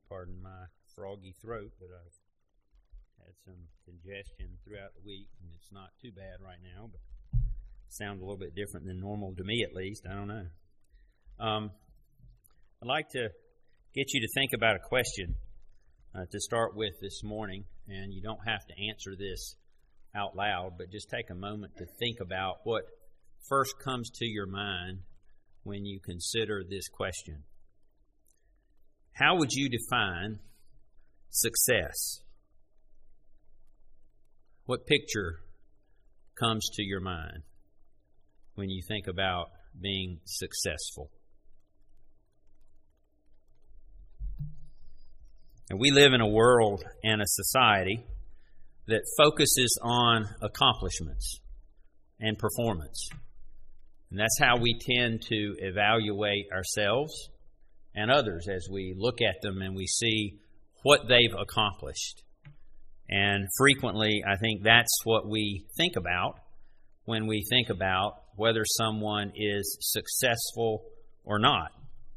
Pardon my froggy throat, but I've had some congestion throughout the week, and it's not too bad right now, but it sounds a little bit different than normal to me, at least. I don't know. I'd like to get you to think about a question to start with this morning, and you don't have to answer this out loud, but just take a moment to think about what first comes to your mind when you consider this question. How would you define success? What picture comes to your mind when you think about being successful? And we live in a world and a society that focuses on accomplishments and performance. And that's how we tend to evaluate ourselves and others as we look at them and we see what they've accomplished. And frequently, I think that's what we think about when we think about whether someone is successful or not.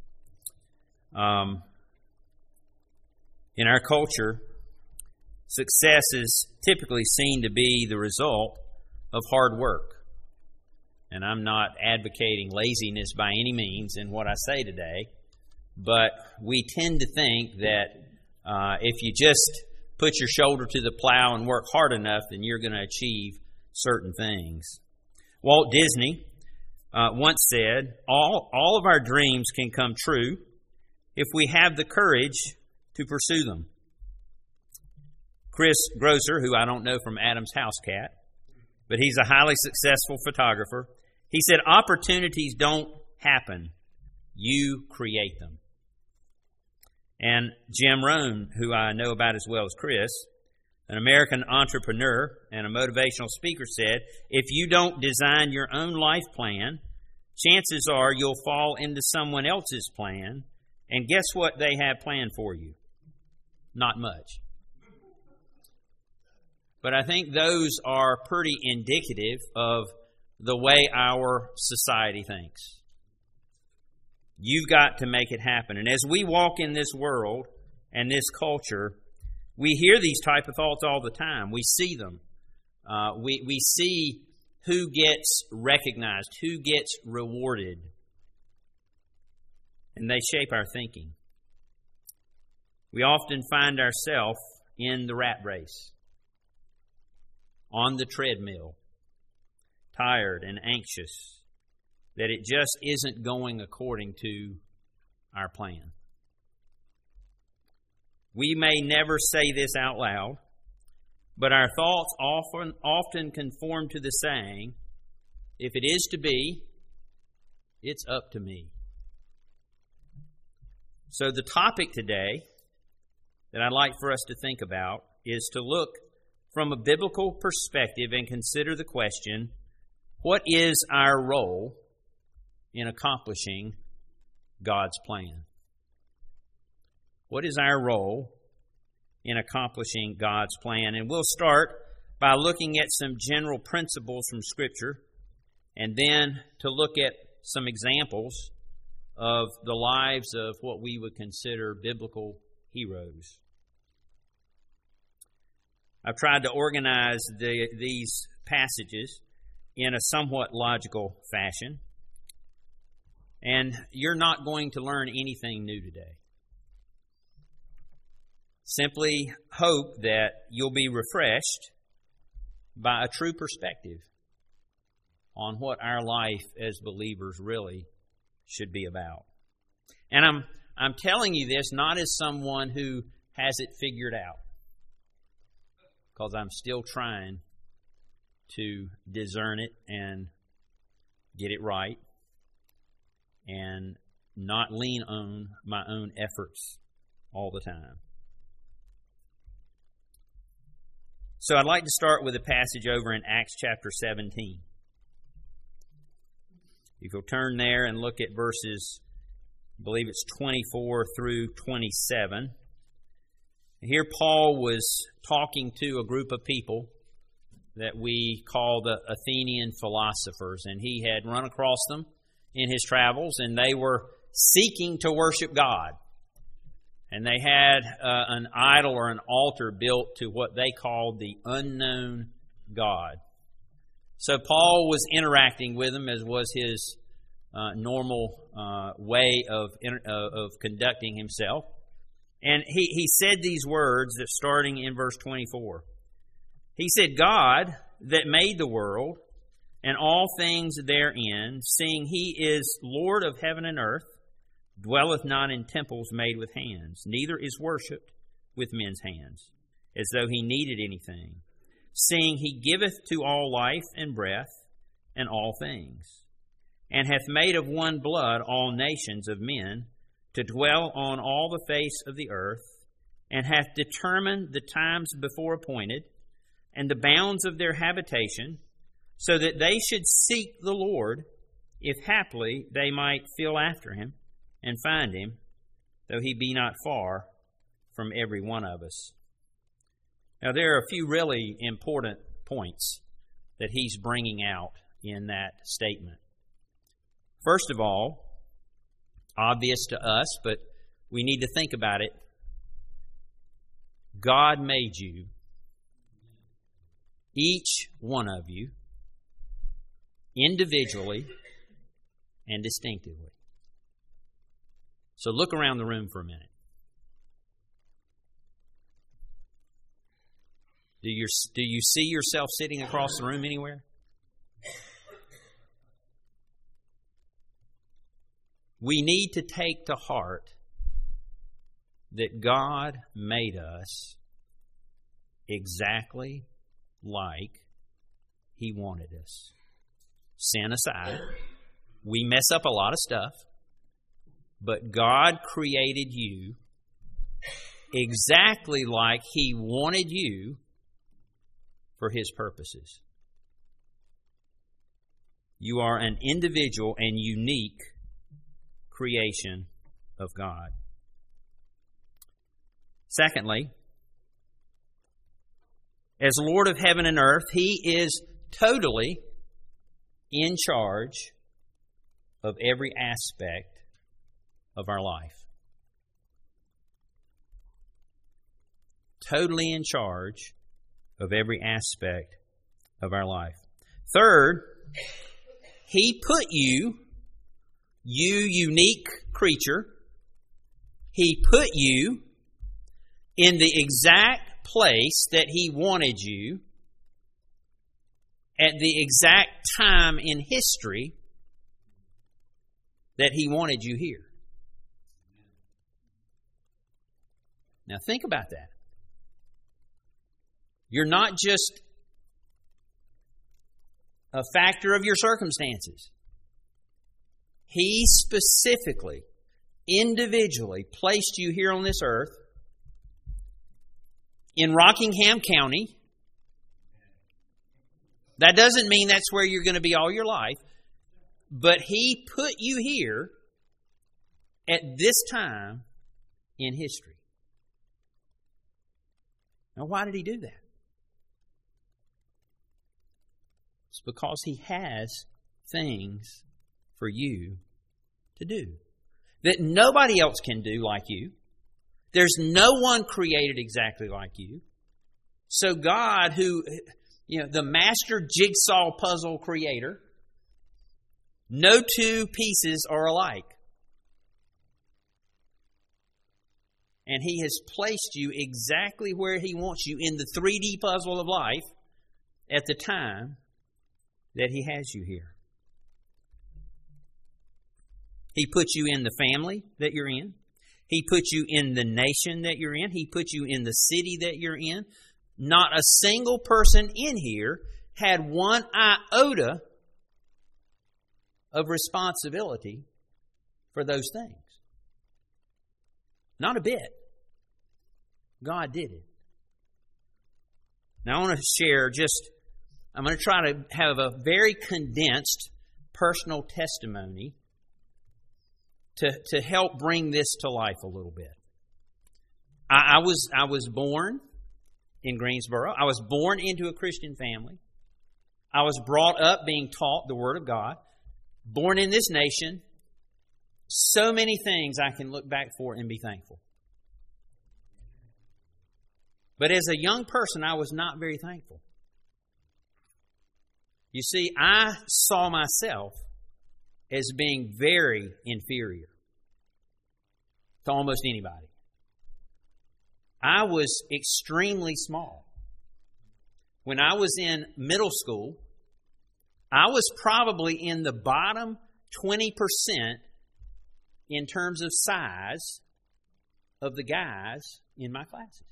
In our culture, success is typically seen to be the result of hard work. And I'm not advocating laziness by any means in what I say today, but we tend to think that if you just put your shoulder to the plow and work hard enough, then you're going to achieve certain things. Walt Disney once said, all of our dreams can come true if we have the courage to pursue them. Chris Grosser, who I don't know from Adam's House Cat, but he's a highly successful photographer, he said, opportunities don't happen, you create them. And Jim Rohn, who I know about as well as Chris, an American entrepreneur and a motivational speaker, said, if you don't design your own life plan, chances are you'll fall into someone else's plan, and guess what they have planned for you? Not much. But I think those are pretty indicative of the way our society thinks. You've got to make it happen. And as we walk in this world and this culture, we hear these type of thoughts all the time. We see them. We see who gets recognized, who gets rewarded. And they shape our thinking. We often find ourselves in the rat race, on the treadmill, tired and anxious, that it just isn't going according to our plan. We may never say this out loud, but our thoughts often conform to the saying, if it is to be, it's up to me. So the topic today that I'd like for us to think about is to look from a biblical perspective and consider the question, what is our role in accomplishing God's plan? What is our role in accomplishing God's plan? And we'll start by looking at some general principles from Scripture and then to look at some examples of the lives of what we would consider biblical heroes. I've tried to organize these passages in a somewhat logical fashion. And you're not going to learn anything new today. Simply hope that you'll be refreshed by a true perspective on what our life as believers really should be about. And I'm telling you this not as someone who has it figured out, because I'm still trying to discern it and get it right and not lean on my own efforts all the time. So I'd like to start with a passage over in Acts chapter 17. If you'll turn there and look at verses, I believe it's 24 through 27. Here Paul was talking to a group of people that we call the Athenian philosophers, and he had run across them in his travels, and they were seeking to worship God. And they had an idol or an altar built to what they called the unknown God. So Paul was interacting with them, as was his normal way of conducting himself. And he said these words that starting in verse 24. He said, God that made the world and all things therein, seeing he is Lord of heaven and earth, dwelleth not in temples made with hands, neither is worshipped with men's hands, as though he needed anything, seeing he giveth to all life and breath and all things, and hath made of one blood all nations of men to dwell on all the face of the earth, and hath determined the times before appointed, and the bounds of their habitation, so that they should seek the Lord, if haply they might feel after him, and find him, though he be not far from every one of us. Now, there are a few really important points that he's bringing out in that statement. First of all, obvious to us, but we need to think about it. God made you, each one of you, individually and distinctively. So look around the room for a minute. Do you see yourself sitting across the room anywhere? We need to take to heart that God made us exactly like He wanted us. Sin aside, we mess up a lot of stuff, but God created you exactly like He wanted you for His purposes. You are an individual and unique creation of God. Secondly, as Lord of heaven and earth, He is totally in charge of every aspect of our life. Totally in charge of every aspect of our life. Third, He put you unique creature, He put you in the exact place that He wanted you at the exact time in history that He wanted you here. Now think about that. You're not just a factor of your circumstances. He specifically, individually placed you here on this earth in Rockingham County. That doesn't mean that's where you're going to be all your life, but He put you here at this time in history. Now, why did He do that? It's because He has things for you to do that nobody else can do like you. There's no one created exactly like you. So God, who, the master jigsaw puzzle creator, no two pieces are alike. And He has placed you exactly where He wants you in the 3D puzzle of life at the time that He has you here. He put you in the family that you're in. He put you in the nation that you're in. He put you in the city that you're in. Not a single person in here had one iota of responsibility for those things. Not a bit. God did it. Now I want to share I'm going to try to have a very condensed personal testimony to help bring this to life a little bit. I was born in Greensboro. I was born into a Christian family. I was brought up being taught the Word of God. Born in this nation. So many things I can look back for and be thankful. But as a young person, I was not very thankful. You see, I saw myself as being very inferior to almost anybody. I was extremely small. When I was in middle school, I was probably in the bottom 20% in terms of size of the guys in my classes.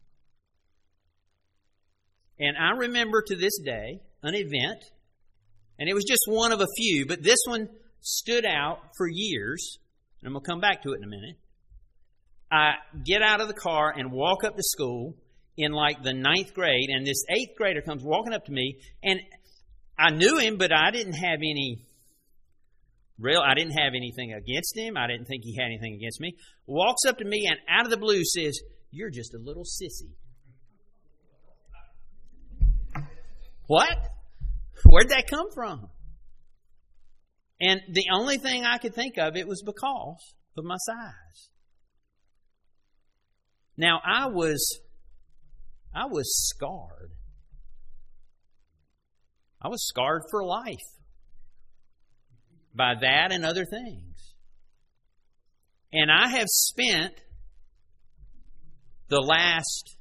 And I remember to this day an event, and it was just one of a few, but this one stood out for years, and I'm going to come back to it in a minute. I get out of the car and walk up to school in like the 9th grade, and this 8th grader comes walking up to me, and I knew him, but I didn't have anything against him. I didn't think he had anything against me. Walks up to me and out of the blue says, "You're just a little sissy." What? Where'd that come from? And the only thing I could think of, it was because of my size. Now, I was scarred. I was scarred for life by that and other things. And I have spent the last,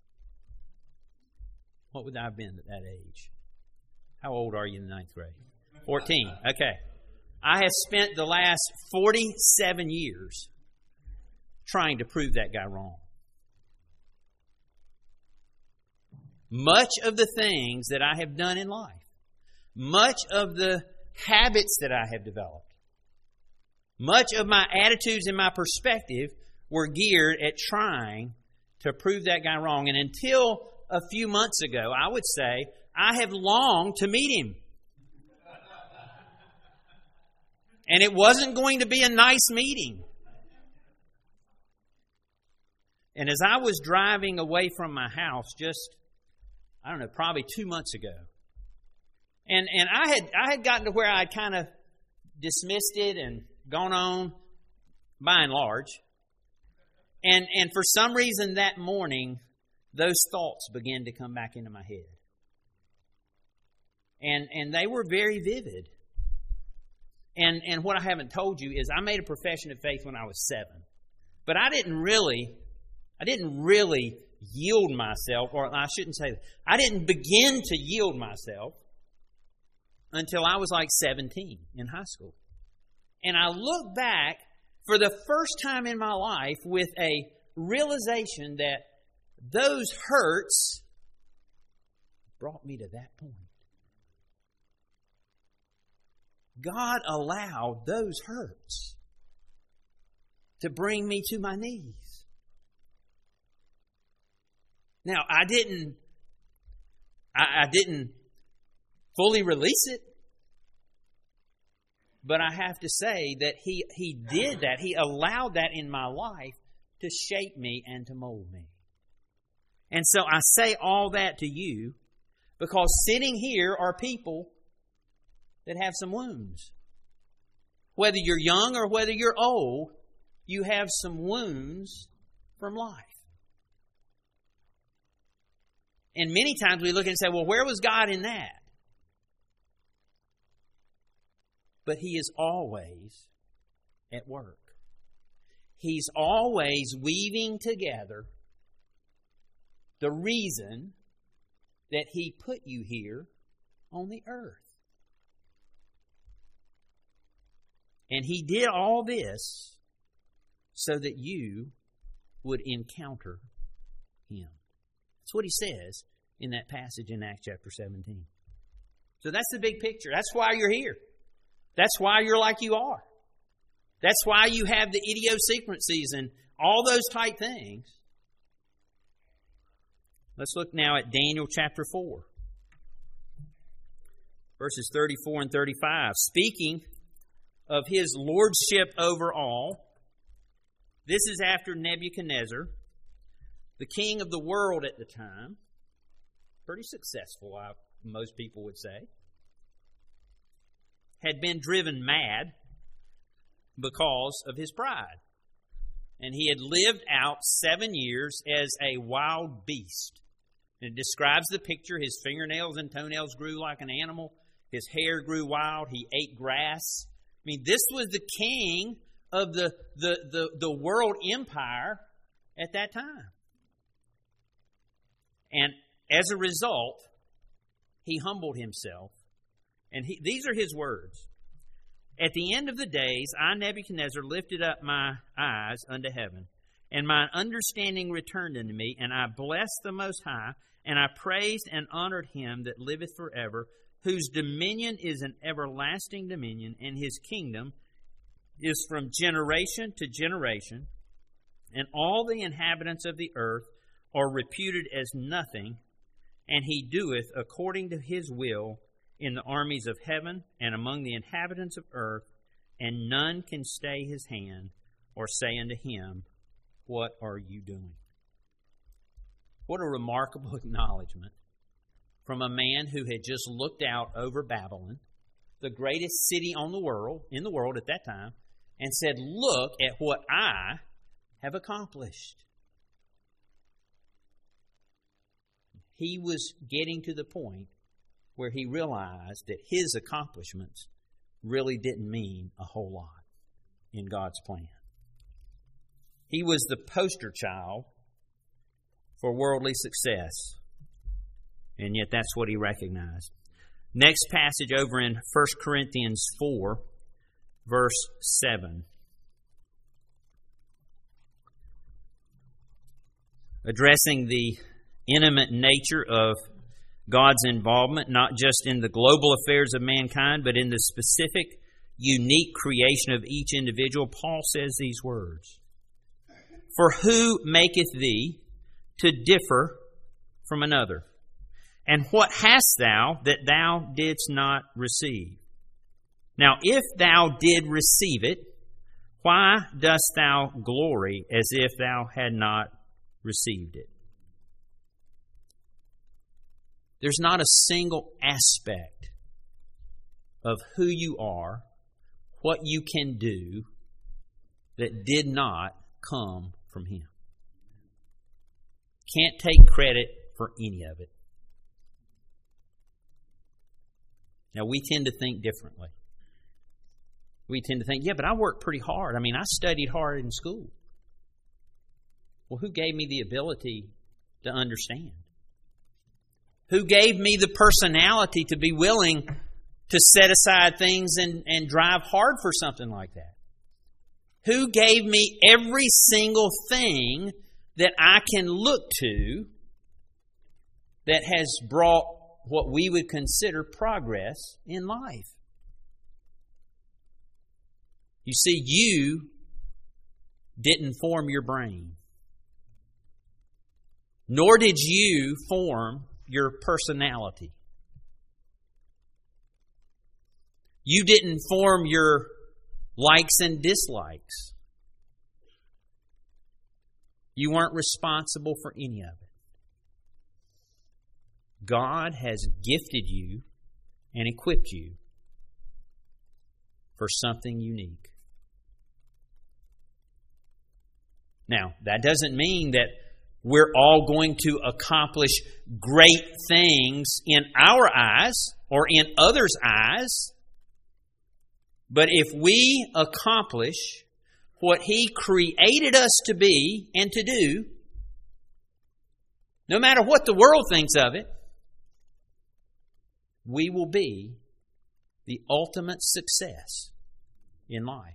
what would I have been at that age? How old are you in the 9th grade? 14. Okay. I have spent the last 47 years trying to prove that guy wrong. Much of the things that I have done in life, much of the habits that I have developed, much of my attitudes and my perspective were geared at trying to prove that guy wrong. And until a few months ago, I would say, I have longed to meet him. And it wasn't going to be a nice meeting. And as I was driving away from my house just, probably 2 months ago, and I had gotten to where I'd kind of dismissed it and gone on by and large. And for some reason that morning, those thoughts began to come back into my head. And they were very vivid. And what I haven't told you is I made a profession of faith when I was 7. But I didn't really yield myself, or I shouldn't say that. I didn't begin to yield myself until I was like 17 in high school. And I look back for the first time in my life with a realization that those hurts brought me to that point. God allowed those hurts to bring me to my knees. Now, I didn't fully release it, but I have to say that He did that. He allowed that in my life to shape me and to mold me. And so I say all that to you because sitting here are people that have some wounds. Whether you're young or whether you're old, you have some wounds from life. And many times we look and say, well, where was God in that? But He is always at work. He's always weaving together the reason that He put you here on the earth. And He did all this so that you would encounter Him. That's what He says in that passage in Acts chapter 17. So that's the big picture. That's why you're here. That's why you're like you are. That's why you have the idiosyncrasies and all those type things. Let's look now at Daniel chapter 4. Verses 34 and 35. Speaking of His lordship over all, this is after Nebuchadnezzar, the king of the world at the time, pretty successful, most people would say, had been driven mad because of his pride. and he had lived out 7 years as a wild beast. And it describes the picture. His fingernails and toenails grew like an animal. His hair grew wild. He ate grass. I mean, this was the king of the world empire at that time. And as a result, he humbled himself. And these are his words. At the end of the days, I, Nebuchadnezzar, lifted up my eyes unto heaven, and my understanding returned unto me, and I blessed the Most High, and I praised and honored him that liveth forever, whose dominion is an everlasting dominion, and his kingdom is from generation to generation, and all the inhabitants of the earth are reputed as nothing, and he doeth according to his will in the armies of heaven and among the inhabitants of earth, and none can stay his hand or say unto him, what are you doing? What a remarkable acknowledgement from a man who had just looked out over Babylon, the greatest city in the world at that time, and said, look at what I have accomplished. He was getting to the point where he realized that his accomplishments really didn't mean a whole lot in God's plan. He was the poster child for worldly success, and yet that's what he recognized. Next passage over in 1 Corinthians 4, verse 7. Addressing the intimate nature of God's involvement, not just in the global affairs of mankind, but in the specific, unique creation of each individual, Paul says these words. For who maketh thee to differ from another? And what hast thou that thou didst not receive? Now, if thou did receive it, why dost thou glory as if thou had not received it? There's not a single aspect of who you are, what you can do, that did not come from him. Can't take credit for any of it. Now, we tend to think differently. We tend to think, yeah, but I worked pretty hard. I mean, I studied hard in school. Well, who gave me the ability to understand? Who gave me the personality to be willing to set aside things and drive hard for something like that? Who gave me every single thing that I can look to that has brought what we would consider progress in life? You see, you didn't form your brain, nor did you form your personality. You didn't form your likes and dislikes. You weren't responsible for any of it. God has gifted you and equipped you for something unique. Now, that doesn't mean that we're all going to accomplish great things in our eyes or in others' eyes. But if we accomplish what He created us to be and to do, no matter what the world thinks of it, we will be the ultimate success in life.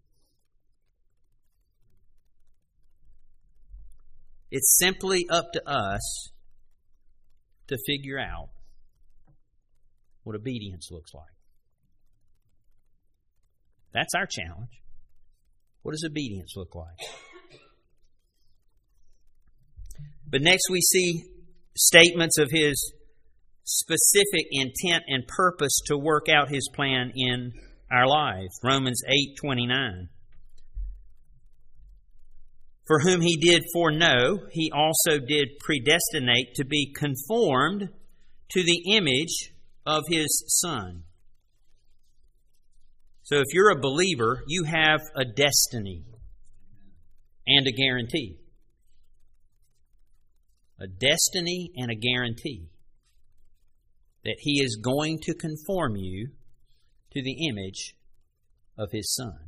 It's simply up to us to figure out what obedience looks like. That's our challenge. What does obedience look like? But next we see statements of His specific intent and purpose to work out His plan in our lives. Romans 8:29. For whom He did foreknow, He also did predestinate to be conformed to the image of His Son. So if you're a believer, you have a destiny. and a guarantee. A destiny and a guarantee that He is going to conform you to the image of His Son.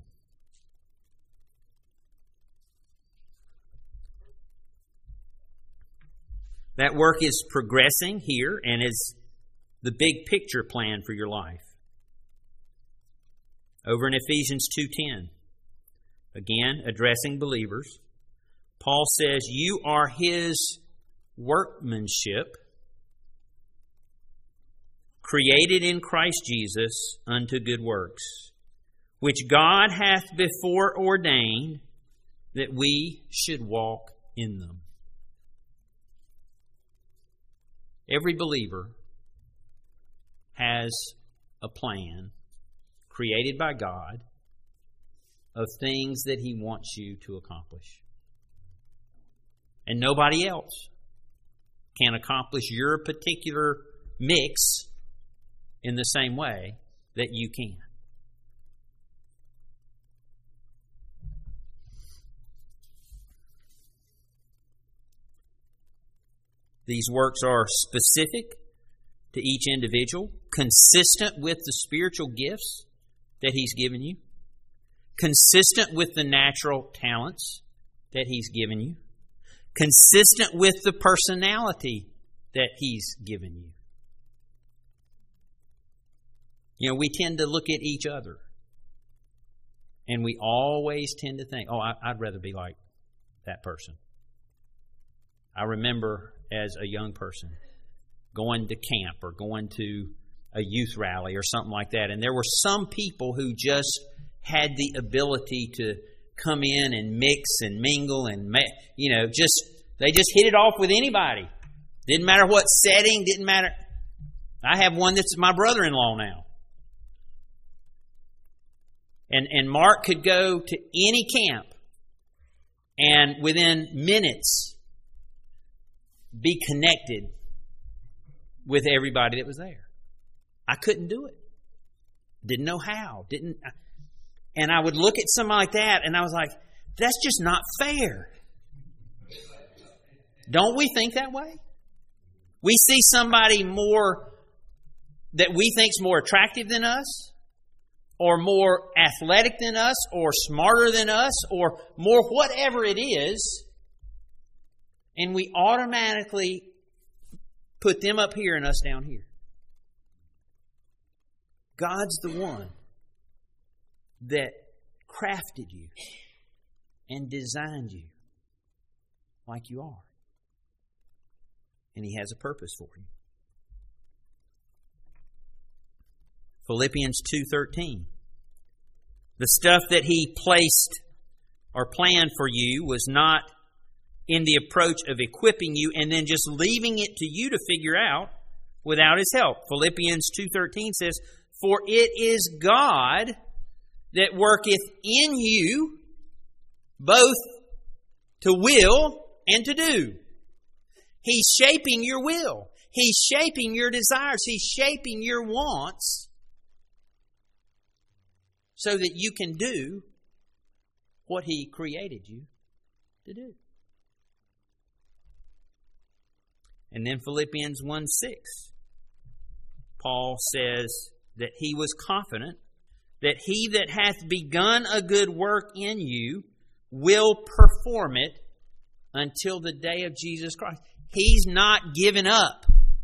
That work is progressing here and is the big picture plan for your life. Over in Ephesians 2:10, again addressing believers, Paul says, "You are His workmanship, created in Christ Jesus unto good works, which God hath before ordained that we should walk in them." Every believer has a plan created by God of things that He wants you to accomplish. And nobody else can accomplish your particular mix in the same way that you can. These works are specific to each individual, consistent with the spiritual gifts that He's given you, consistent with the natural talents that He's given you, consistent with the personality that He's given you. You know, we tend to look at each other, and we always tend to think, I'd rather be like that person. I remember as a young person going to camp or going to a youth rally or something like that, and there were some people who just had the ability to come in and mix and mingle and they just hit it off with anybody. Didn't matter what setting, didn't matter. I have one that's my brother-in-law now. And Mark could go to any camp and within minutes be connected with everybody that was there. I couldn't do it. Didn't know how. And I would look at somebody like that and I was like, that's just not fair. Don't we think that way? We see somebody more that we think's more attractive than us, or more athletic than us, or smarter than us, or more whatever it is, and we automatically put them up here and us down here. God's the one that crafted you and designed you like you are. And He has a purpose for you. Philippians 2:13. The stuff that He placed or planned for you was not in the approach of equipping you and then just leaving it to you to figure out without His help. Philippians 2:13 says, "For it is God that worketh in you both to will and to do." He's shaping your will. He's shaping your desires. He's shaping your wants so that you can do what He created you to do. And then Philippians 1:6, Paul says that he was confident that He that hath begun a good work in you will perform it until the day of Jesus Christ. He's not giving up.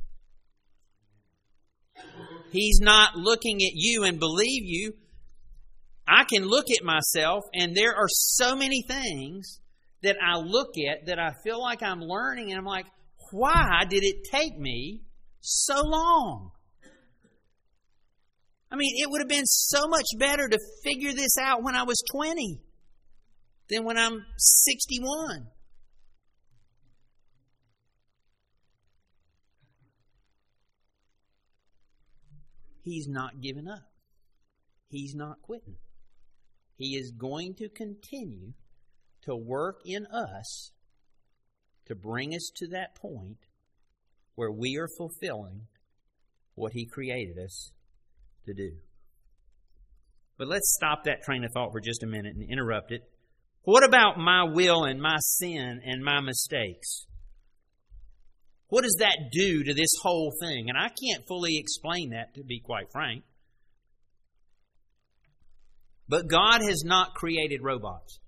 He's not looking at you and believe you. I can look at myself and there are so many things that I look at that I feel like I'm learning and I'm like, why did it take me so long? I mean, it would have been so much better to figure this out when I was 20 than when I'm 61. He's not giving up. He's not quitting. He is going to continue to work in us to bring us to that point where we are fulfilling what He created us to do. But let's stop that train of thought for just a minute and interrupt it. What about my will and my sin and my mistakes? What does that do to this whole thing? And I can't fully explain that, to be quite frank. But God has not created robots.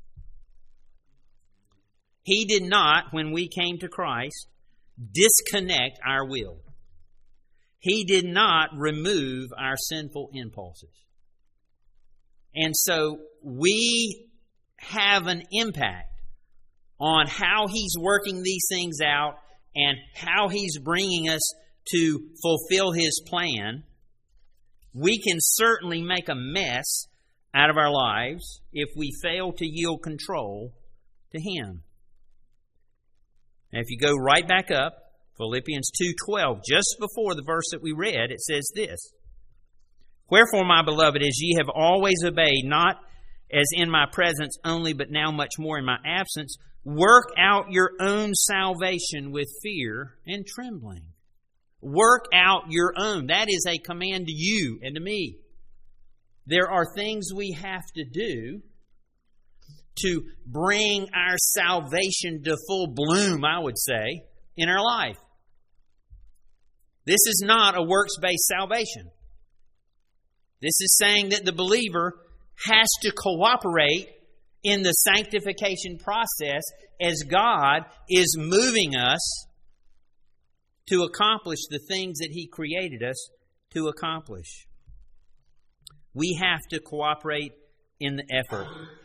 He did not, when we came to Christ, disconnect our will. He did not remove our sinful impulses. And so we have an impact on how He's working these things out and how He's bringing us to fulfill His plan. We can certainly make a mess out of our lives if we fail to yield control to Him. Now, if you go right back up, Philippians 2:12, just before the verse that we read, it says this: "Wherefore, my beloved, as ye have always obeyed, not as in my presence only, but now much more in my absence, work out your own salvation with fear and trembling." Work out your own. That is a command to you and to me. There are things we have to do to bring our salvation to full bloom, I would say, in our life. This is not a works-based salvation. This is saying that the believer has to cooperate in the sanctification process as God is moving us to accomplish the things that He created us to accomplish. We have to cooperate in the effort.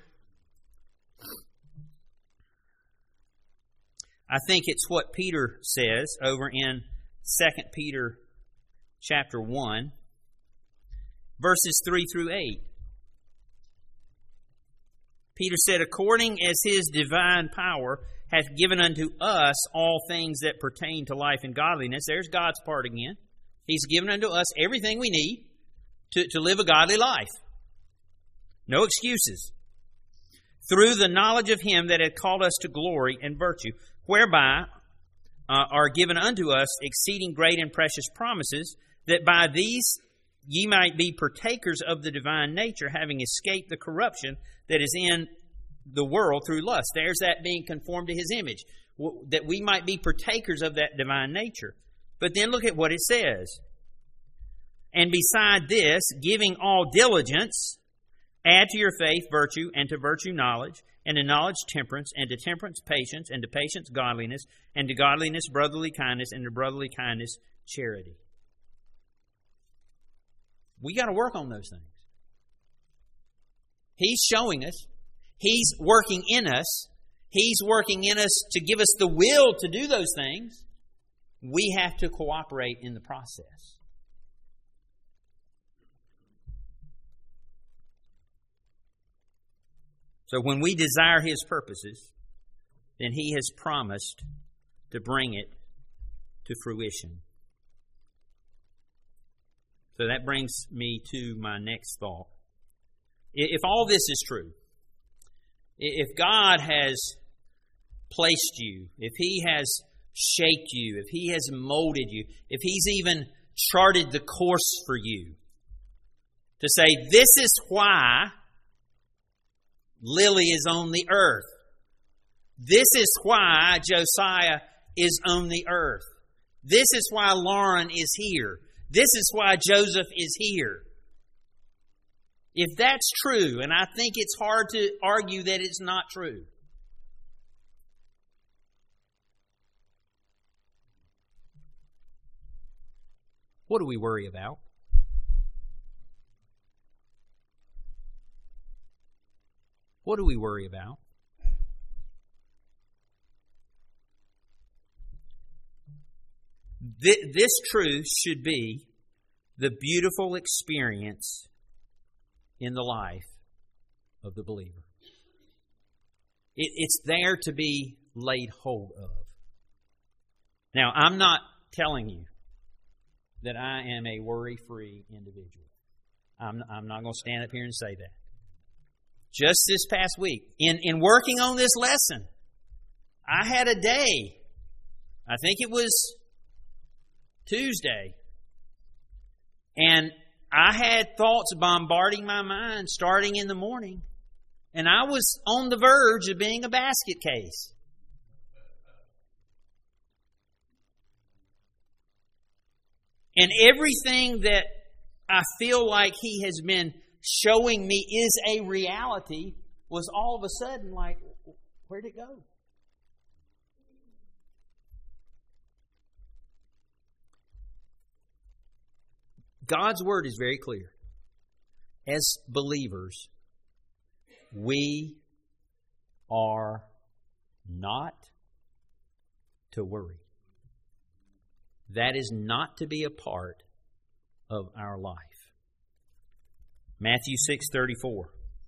I think it's what Peter says over in 2 Peter chapter 1, verses 3 through 8. Peter said, "According as His divine power hath given unto us all things that pertain to life and godliness." There's God's part again. He's given unto us everything we need to live a godly life. No excuses. "Through the knowledge of Him that hath called us to glory and virtue, whereby are given unto us exceeding great and precious promises, that by these ye might be partakers of the divine nature, having escaped the corruption that is in the world through lust." There's that being conformed to His image, that we might be partakers of that divine nature. But then look at what it says. "And beside this, giving all diligence, add to your faith virtue, and to virtue knowledge, and to knowledge temperance, and to temperance patience, and to patience godliness, and to godliness brotherly kindness, and to brotherly kindness charity." We got to work on those things. He's showing us. He's working in us. He's working in us to give us the will to do those things. We have to cooperate in the process. So when we desire His purposes, then He has promised to bring it to fruition. So that brings me to my next thought. If all this is true, if God has placed you, if He has shaped you, if He has molded you, if He's even charted the course for you, to say, this is why Lily is on the earth. This is why Josiah is on the earth. This is why Lauren is here. This is why Joseph is here. If that's true, and I think it's hard to argue that it's not true, what do we worry about? What do we worry about? This truth should be the beautiful experience in the life of the believer. It's there to be laid hold of. Now, I'm not telling you that I am a worry-free individual. I'm not going to stand up here and say that. Just this past week, in working on this lesson, I had a day, I think it was Tuesday, and I had thoughts bombarding my mind starting in the morning. And I was on the verge of being a basket case. And everything that I feel like He has been showing me is a reality was all of a sudden like, where'd it go? God's Word is very clear. As believers, we are not to worry. That is not to be a part of our life. Matthew 6:34.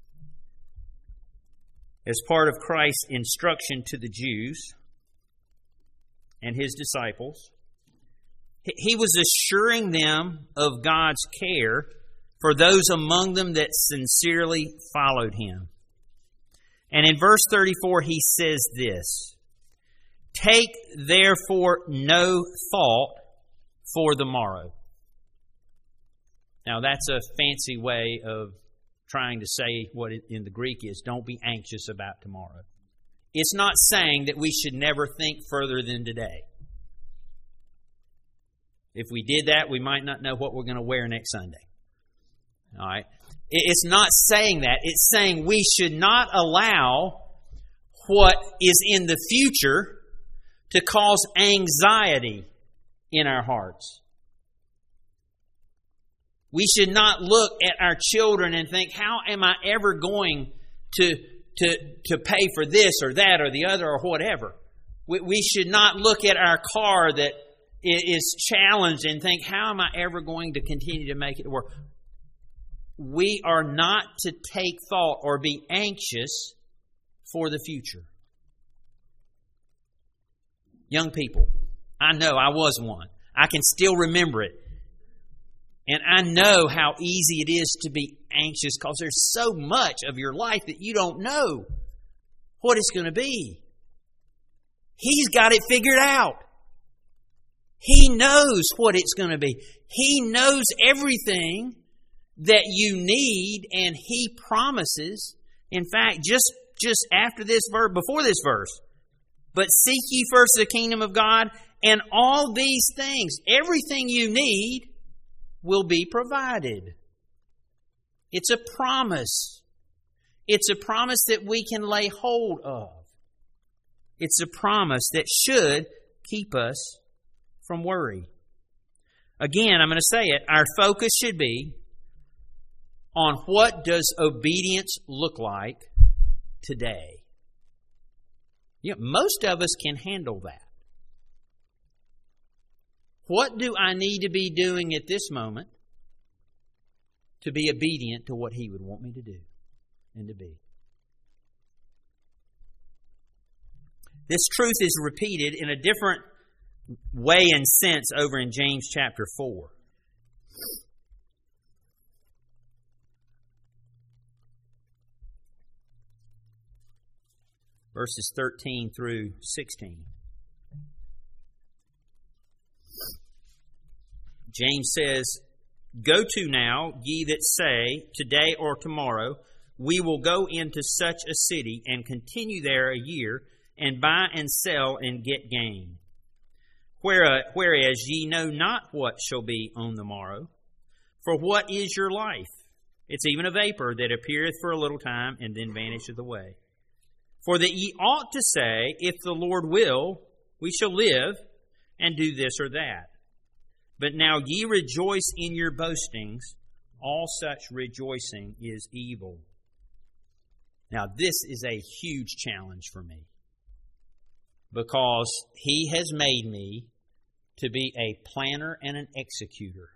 As part of Christ's instruction to the Jews and His disciples, He was assuring them of God's care for those among them that sincerely followed Him. And in verse 34 He says this, "Take therefore no thought for the morrow." Now that's a fancy way of trying to say what it in the Greek is, don't be anxious about tomorrow. It's not saying that we should never think further than today. If we did that, we might not know what we're going to wear next Sunday. All right? It's not saying that. It's saying we should not allow what is in the future to cause anxiety in our hearts. We should not look at our children and think, how am I ever going to pay for this or that or the other or whatever? We should not look at our car that is challenged and think, how am I ever going to continue to make it work? We are not to take thought or be anxious for the future. Young people, I know I was one. I can still remember it. And I know how easy it is to be anxious because there's so much of your life that you don't know what it's going to be. He's got it figured out. He knows what it's going to be. He knows everything that you need, and He promises. In fact, just after this verse, before this verse, but seek ye first the kingdom of God, and all these things, everything you need, will be provided. It's a promise. It's a promise that we can lay hold of. It's a promise that should keep us from worry. Again, I'm going to say it, our focus should be on what does obedience look like today. You know, most of us can handle that. What do I need to be doing at this moment to be obedient to what He would want me to do and to be? This truth is repeated in a different way and sense over in James chapter 4. Verses 13 through 16. James says, "Go to now, ye that say, today or tomorrow, we will go into such a city and continue there a year, and buy and sell and get gain. Whereas ye know not what shall be on the morrow. For what is your life? It's even a vapor that appeareth for a little time, and then vanisheth away. For that ye ought to say, if the Lord will, we shall live, and do this or that. But now ye rejoice in your boastings. All such rejoicing is evil." Now this is a huge challenge for me, because He has made me to be a planner and an executor.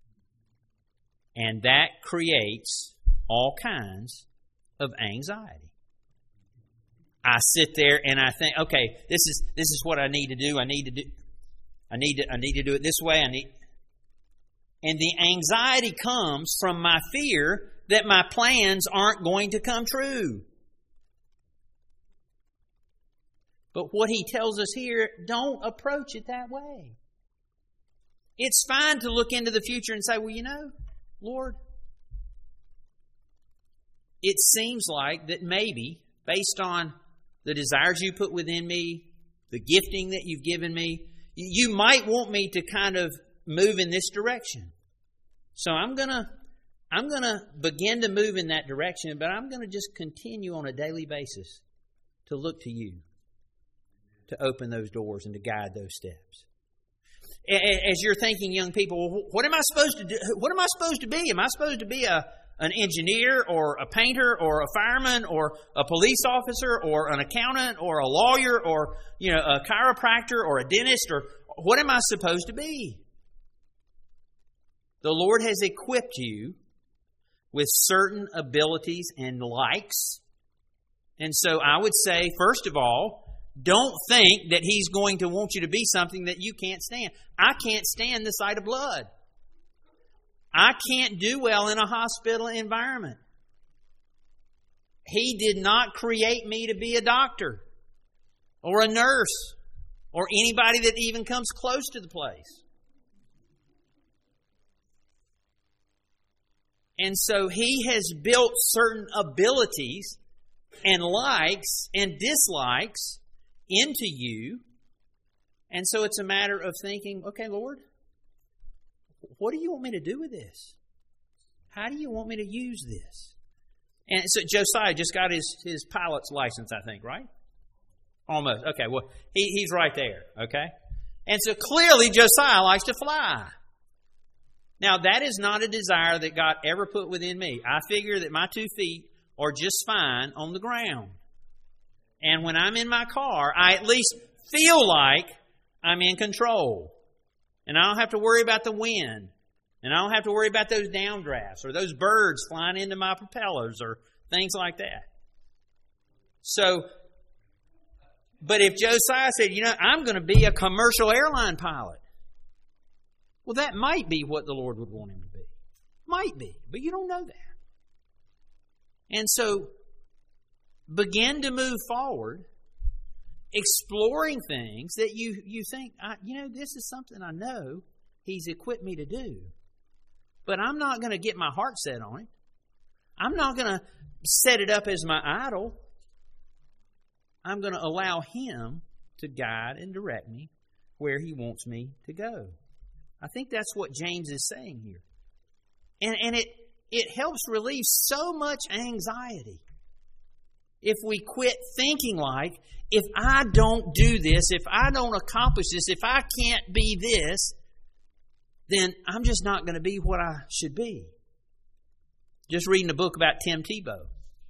And that creates all kinds of anxiety. I sit there and I think, okay, this is what I need to do. I need to do it this way. And the anxiety comes from my fear that my plans aren't going to come true. But what He tells us here, don't approach it that way. It's fine to look into the future and say, well, you know, Lord, it seems like that maybe, based on the desires you put within me, the gifting that you've given me, you might want me to kind of move in this direction. So I'm going to begin to move in that direction, but I'm going to just continue on a daily basis to look to you, to open those doors and to guide those steps. As you're thinking, young people, well, what am I supposed to do? What am I supposed to be? Am I supposed to be an engineer or a painter or a fireman or a police officer or an accountant or a lawyer or a chiropractor or a dentist, or what am I supposed to be? The Lord has equipped you with certain abilities and likes. And so I would say, first of all, don't think that He's going to want you to be something that you can't stand. I can't stand the sight of blood. I can't do well in a hospital environment. He did not create me to be a doctor or a nurse or anybody that even comes close to the place. And so He has built certain abilities and likes and dislikes into you. And so it's a matter of thinking, okay, Lord, what do you want me to do with this? How do you want me to use this? And so Josiah just got his pilot's license, I think, right? Almost. Okay, well, he's right there, okay? And so clearly Josiah likes to fly. Now, that is not a desire that God ever put within me. I figure that my 2 feet are just fine on the ground. And when I'm in my car, I at least feel like I'm in control. And I don't have to worry about the wind. And I don't have to worry about those downdrafts or those birds flying into my propellers or things like that. So, but if Josiah said, I'm going to be a commercial airline pilot, well, that might be what the Lord would want him to be. Might be, but you don't know that. And so, begin to move forward, exploring things that you think, this is something I know He's equipped me to do. But I'm not going to get my heart set on it. I'm not going to set it up as my idol. I'm going to allow Him to guide and direct me where He wants me to go. I think that's what James is saying here. And it helps relieve so much anxiety. If we quit thinking like, if I don't do this, if I don't accomplish this, if I can't be this, then I'm just not going to be what I should be. Just reading a book about Tim Tebow.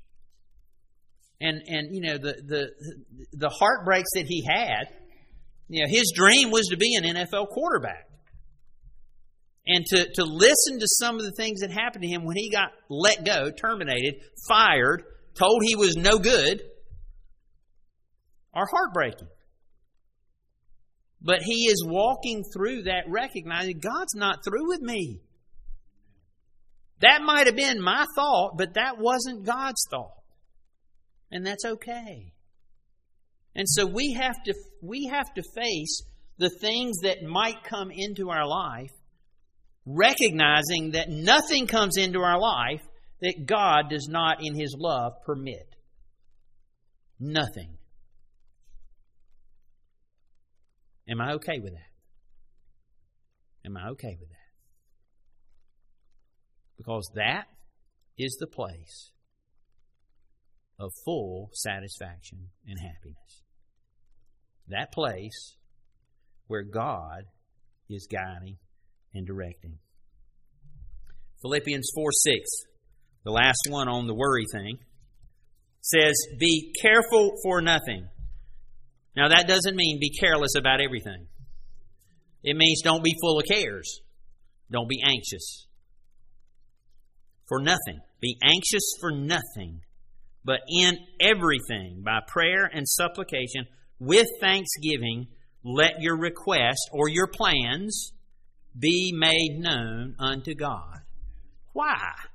And the heartbreaks that he had, his dream was to be an NFL quarterback. And to listen to some of the things that happened to him when he got let go, terminated, fired, told he was no good, are heartbreaking. But he is walking through that recognizing God's not through with me. That might have been my thought, but that wasn't God's thought. And that's okay. And so we have to face the things that might come into our life, recognizing that nothing comes into our life that God does not, in His love, permit. Nothing. Am I okay with that? Am I okay with that? Because that is the place of full satisfaction and happiness. That place where God is guiding and directing. Philippians 4:6, the last one on the worry thing, says, be careful for nothing. Now that doesn't mean be careless about everything. It means don't be full of cares. Don't be anxious for nothing. Be anxious for nothing, but in everything, by prayer and supplication, with thanksgiving, let your request or your plans be made known unto God. Why?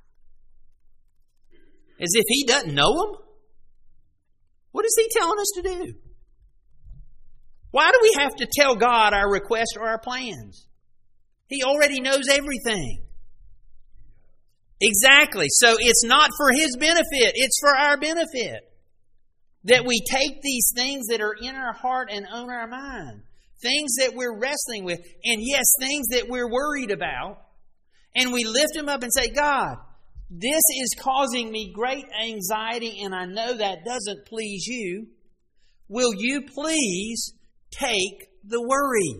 As if He doesn't know them? What is He telling us to do? Why do we have to tell God our request or our plans? He already knows everything. Exactly. So it's not for His benefit. It's for our benefit. That we take these things that are in our heart and on our mind. Things that we're wrestling with. And yes, things that we're worried about. And we lift them up and say, God, this is causing me great anxiety and I know that doesn't please you. Will you please take the worry?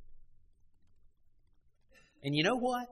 And you know what?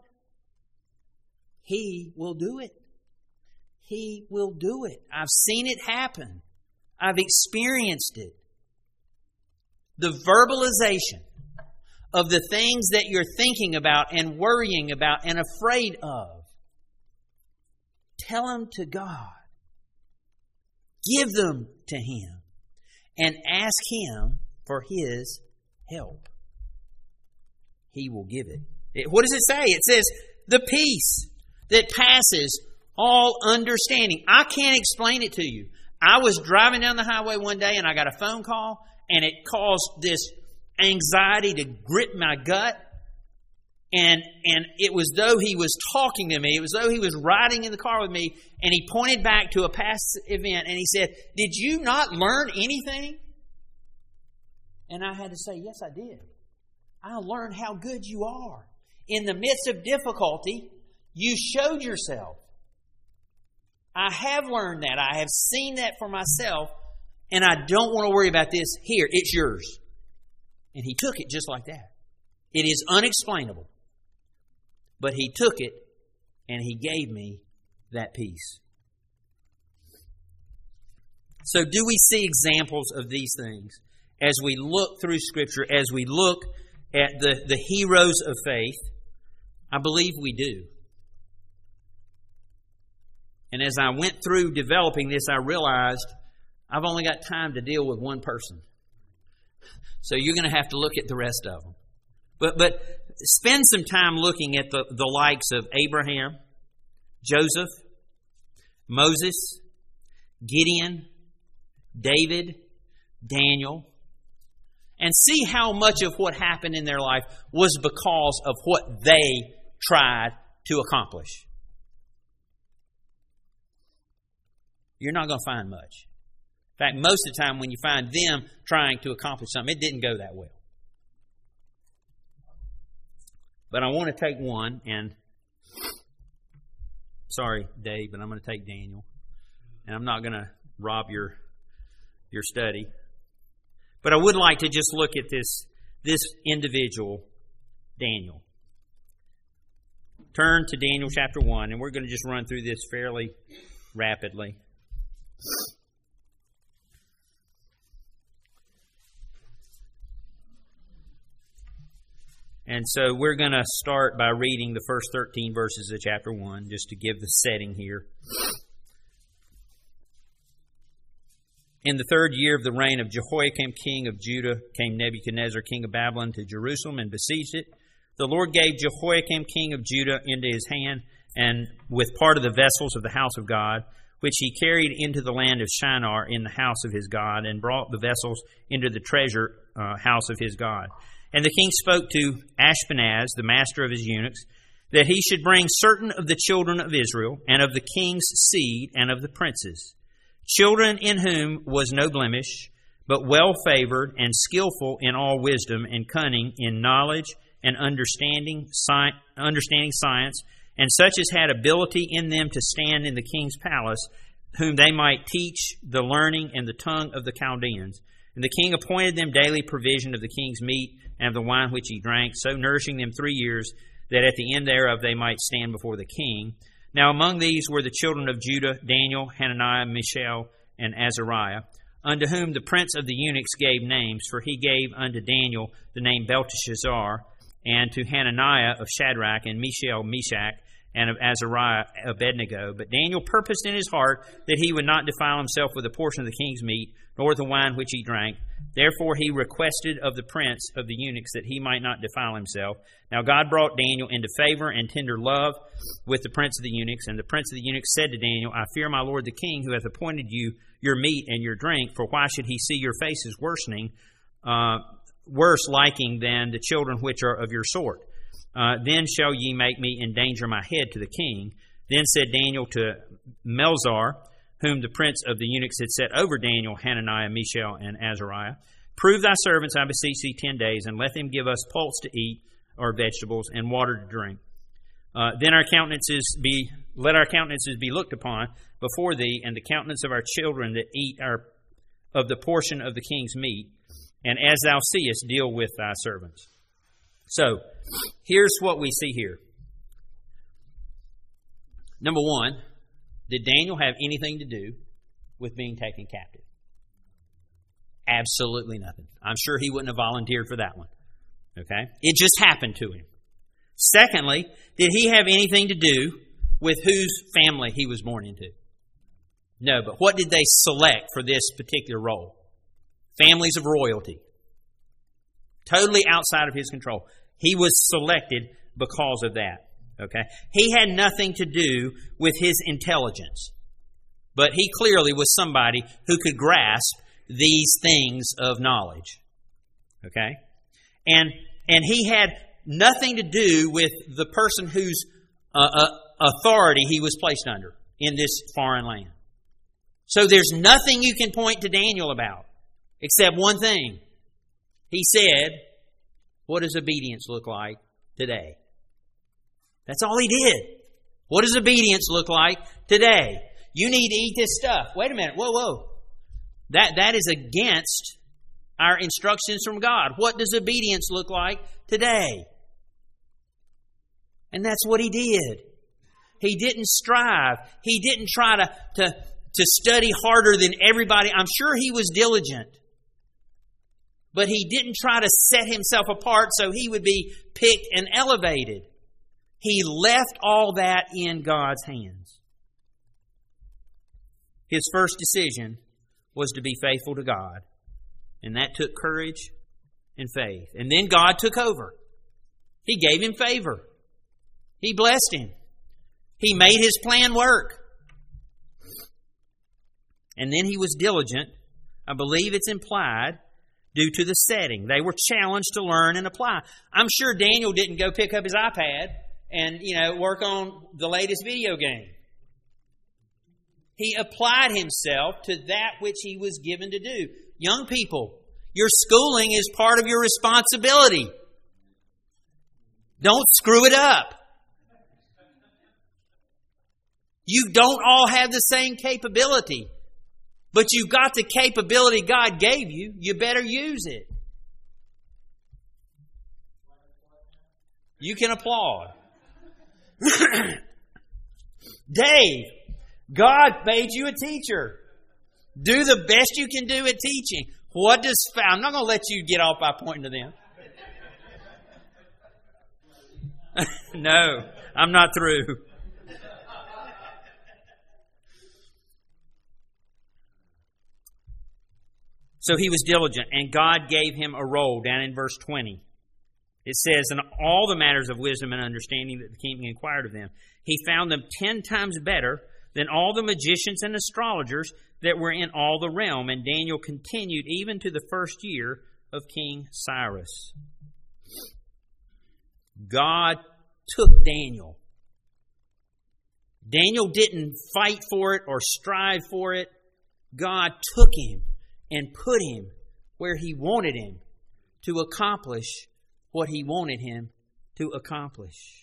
He will do it. He will do it. I've seen it happen. I've experienced it. The verbalization of the things that you're thinking about and worrying about and afraid of. Tell them to God. Give them to Him. And ask Him for His help. He will give it. What does it say? It says, the peace that passes all understanding. I can't explain it to you. I was driving down the highway one day and I got a phone call and it caused this anxiety to grip my gut. And it was though He was talking to me. It was though He was riding in the car with me. And He pointed back to a past event and He said, did you not learn anything? And I had to say, yes, I did. I learned how good you are. In the midst of difficulty, you showed yourself. I have learned that. I have seen that for myself. And I don't want to worry about this. Here, it's yours. And He took it just like that. It is unexplainable. But He took it and He gave me that peace. So do we see examples of these things as we look through Scripture, as we look at the heroes of faith? I believe we do. And as I went through developing this, I realized I've only got time to deal with one person. So you're going to have to look at the rest of them. But spend some time looking at the likes of Abraham, Joseph, Moses, Gideon, David, Daniel, and see how much of what happened in their life was because of what they tried to accomplish. You're not going to find much. In fact, most of the time when you find them trying to accomplish something, it didn't go that well. But I want to take one, and sorry, Dave, but I'm going to take Daniel. And I'm not going to rob your study. But I would like to just look at this individual, Daniel. Turn to Daniel chapter 1, and we're going to just run through this fairly rapidly. And so we're going to start by reading the first 13 verses of chapter 1, just to give the setting here. In the 3rd year of the reign of Jehoiakim, king of Judah, came Nebuchadnezzar, king of Babylon, to Jerusalem and besieged it. The Lord gave Jehoiakim, king of Judah, into his hand, and with part of the vessels of the house of God, which he carried into the land of Shinar in the house of his God, and brought the vessels into the treasure house of his God. And the king spoke to Ashpenaz, the master of his eunuchs, that he should bring certain of the children of Israel, and of the king's seed, and of the princes, children in whom was no blemish, but well favored and skillful in all wisdom and cunning, in knowledge and understanding science, and such as had ability in them to stand in the king's palace, whom they might teach the learning and the tongue of the Chaldeans. And the king appointed them daily provision of the king's meat and of the wine which he drank, so nourishing them 3 years, that at the end thereof they might stand before the king. Now among these were the children of Judah, Daniel, Hananiah, Mishael, and Azariah, unto whom the prince of the eunuchs gave names, for he gave unto Daniel the name Belteshazzar, and to Hananiah of Shadrach, and Mishael Meshach, and of Azariah Abednego. But Daniel purposed in his heart that he would not defile himself with a portion of the king's meat, nor with the wine which he drank. Therefore he requested of the prince of the eunuchs that he might not defile himself. Now God brought Daniel into favor and tender love with the prince of the eunuchs. And the prince of the eunuchs said to Daniel, I fear my lord the king, who hath appointed you your meat and your drink, for why should he see your faces worsening, worse liking than the children which are of your sort? Then shall ye make me endanger my head to the king. Then said Daniel to Melzar, whom the prince of the eunuchs had set over Daniel, Hananiah, Mishael, and Azariah, prove thy servants, I beseech thee, 10 days, and let them give us pulse to eat, or vegetables, and water to drink. Then let our countenances be looked upon before thee, and the countenance of our children that eat of the portion of the king's meat, and as thou seest, deal with thy servants. So, here's what we see here. Number one, did Daniel have anything to do with being taken captive? Absolutely nothing. I'm sure he wouldn't have volunteered for that one. Okay? It just happened to him. Secondly, did he have anything to do with whose family he was born into? No, but what did they select for this particular role? Families of royalty. Totally outside of his control. He was selected because of that. Okay? He had nothing to do with his intelligence. But he clearly was somebody who could grasp these things of knowledge. Okay? And he had nothing to do with the person whose authority he was placed under in this foreign land. So there's nothing you can point to Daniel about except one thing. He said, what does obedience look like today? That's all he did. What does obedience look like today? You need to eat this stuff. Wait a minute. Whoa. That is against our instructions from God. What does obedience look like today? And that's what he did. He didn't strive. He didn't try to study harder than everybody. I'm sure he was diligent. But he didn't try to set himself apart so he would be picked and elevated. He left all that in God's hands. His first decision was to be faithful to God. And that took courage and faith. And then God took over. He gave him favor. He blessed him. He made his plan work. And then he was diligent. I believe it's implied due to the setting. They were challenged to learn and apply. I'm sure Daniel didn't go pick up his iPad and, work on the latest video game. He applied himself to that which he was given to do. Young people, your schooling is part of your responsibility. Don't screw it up. You don't all have the same capability, but you've got the capability God gave you. You better use it. You can applaud. Dave, God made you a teacher. Do the best you can do at teaching. I'm not going to let you get off by pointing to them. No, I'm not through. So he was diligent, and God gave him a role down in verse 20. It says, in all the matters of wisdom and understanding that the king inquired of them, he found them 10 times better than all the magicians and astrologers that were in all the realm. And Daniel continued even to the first year of King Cyrus. God took Daniel. Daniel didn't fight for it or strive for it. God took him and put him where he wanted him to accomplish what he wanted him to accomplish.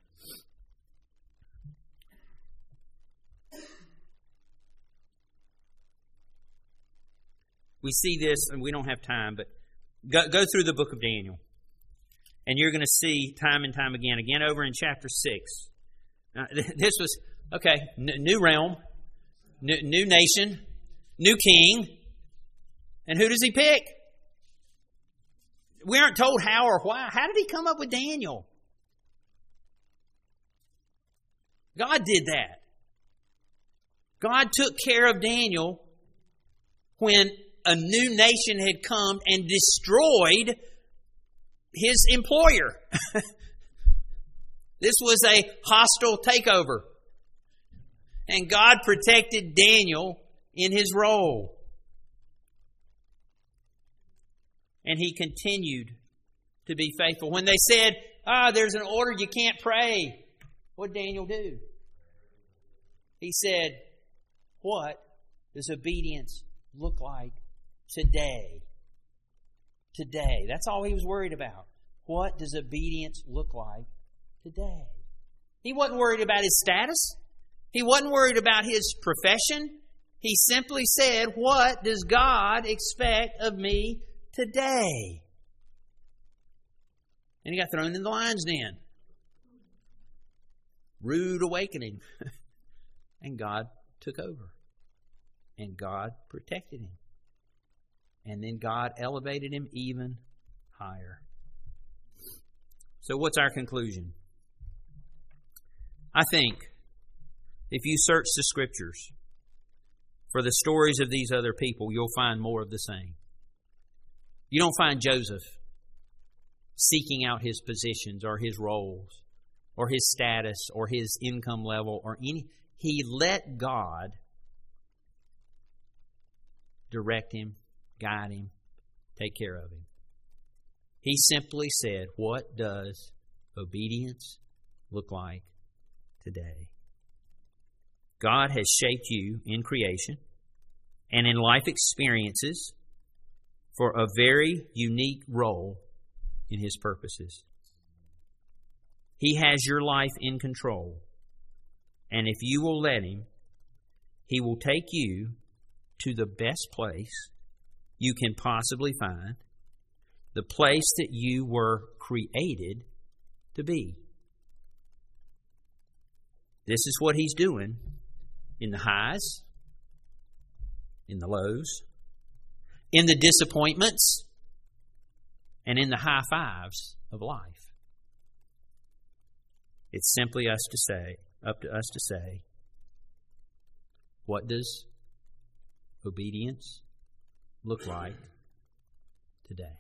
We see this, and we don't have time, but go through the book of Daniel. And you're going to see time and time again over in chapter 6. This was, new realm, new nation, new king. And who does he pick? We aren't told how or why. How did he come up with Daniel? God did that. God took care of Daniel when a new nation had come and destroyed his employer. This was a hostile takeover. And God protected Daniel in his role. And he continued to be faithful. When they said, there's an order you can't pray, what did Daniel do? He said, what does obedience look like today? Today. That's all he was worried about. What does obedience look like today? He wasn't worried about his status. He wasn't worried about his profession. He simply said, what does God expect of me today? And he got thrown in the lion's den. Rude awakening. And God took over. And God protected him. And then God elevated him even higher. So what's our conclusion? I think if you search the Scriptures for the stories of these other people, you'll find more of the same. You don't find Joseph seeking out his positions or his roles or his status or his income level or any. He let God direct him, guide him, take care of him. He simply said, what does obedience look like today? God has shaped you in creation and in life experiences for a very unique role in His purposes. He has your life in control. And if you will let Him, He will take you to the best place you can possibly find, the place that you were created to be. This is what He's doing in the highs, in the lows, in the disappointments, and in the high fives of life. It's simply up to us to say, what does obedience look like today?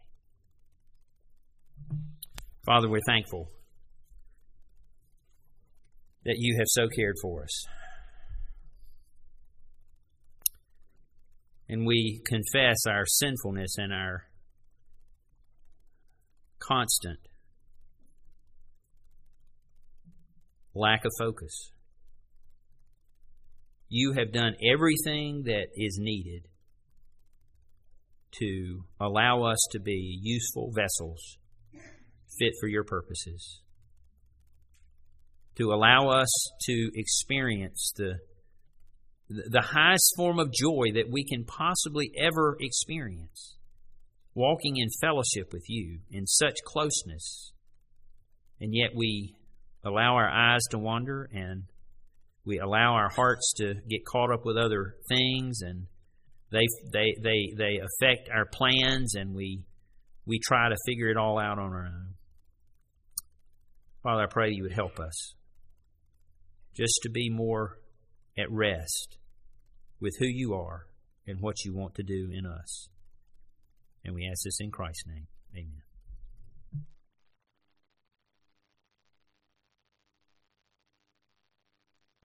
Father, we're thankful that You have so cared for us. And we confess our sinfulness and our constant lack of focus. You have done everything that is needed to allow us to be useful vessels fit for Your purposes, to allow us to experience the highest form of joy that we can possibly ever experience, walking in fellowship with You in such closeness. And yet we allow our eyes to wander, and we allow our hearts to get caught up with other things, and they affect our plans, and we try to figure it all out on our own. Father, I pray You would help us just to be more at rest with who You are and what You want to do in us. And we ask this in Christ's name. Amen.